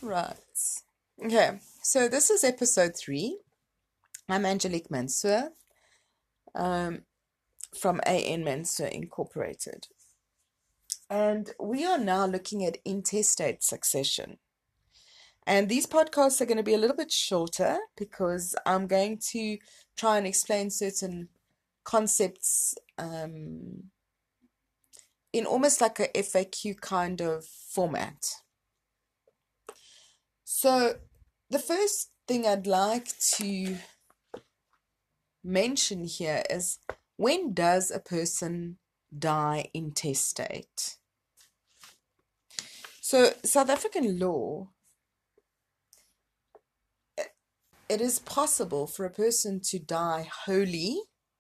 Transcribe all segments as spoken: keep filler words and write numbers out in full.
Right. Okay, so this is episode three. I'm Angelique Mansour um, from A N Mansour Incorporated. And we are now looking at intestate succession. And these podcasts are going to be a little bit shorter because I'm going to try and explain certain concepts um, in almost like a F A Q kind of format. So, the first thing I'd like to mention here is, when does a person die intestate? So, South African law, it is possible for a person to die wholly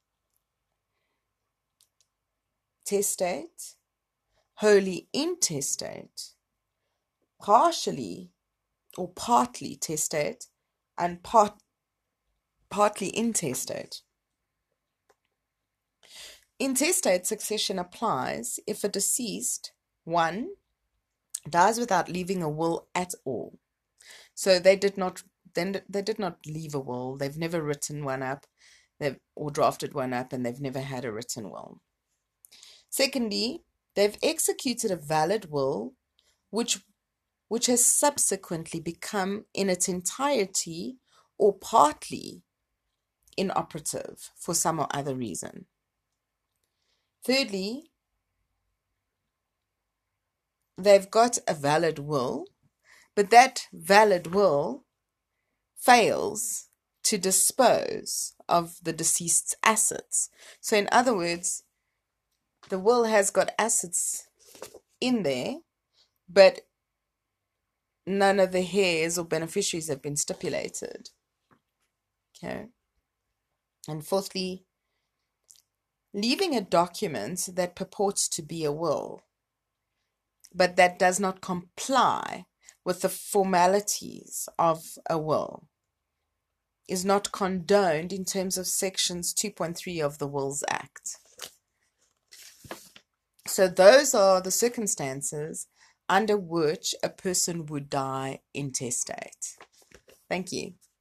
testate, wholly intestate, partially or partly testate, and part partly intestate. Intestate succession applies if a deceased, one, dies without leaving a will at all. So they did not then they did not leave a will. They've never written one up, they've or drafted one up, and they've never had a written will. Secondly, they've executed a valid will which which has subsequently become in its entirety or partly inoperative for some or other reason. Thirdly, they've got a valid will, but that valid will fails to dispose of the deceased's assets. So in other words, the will has got assets in there, but none of the heirs or beneficiaries have been stipulated. Okay. And fourthly, leaving a document that purports to be a will, but that does not comply with the formalities of a will, is not condoned in terms of sections two point three of the Wills Act. So those are the circumstances under which a person would die intestate. Thank you.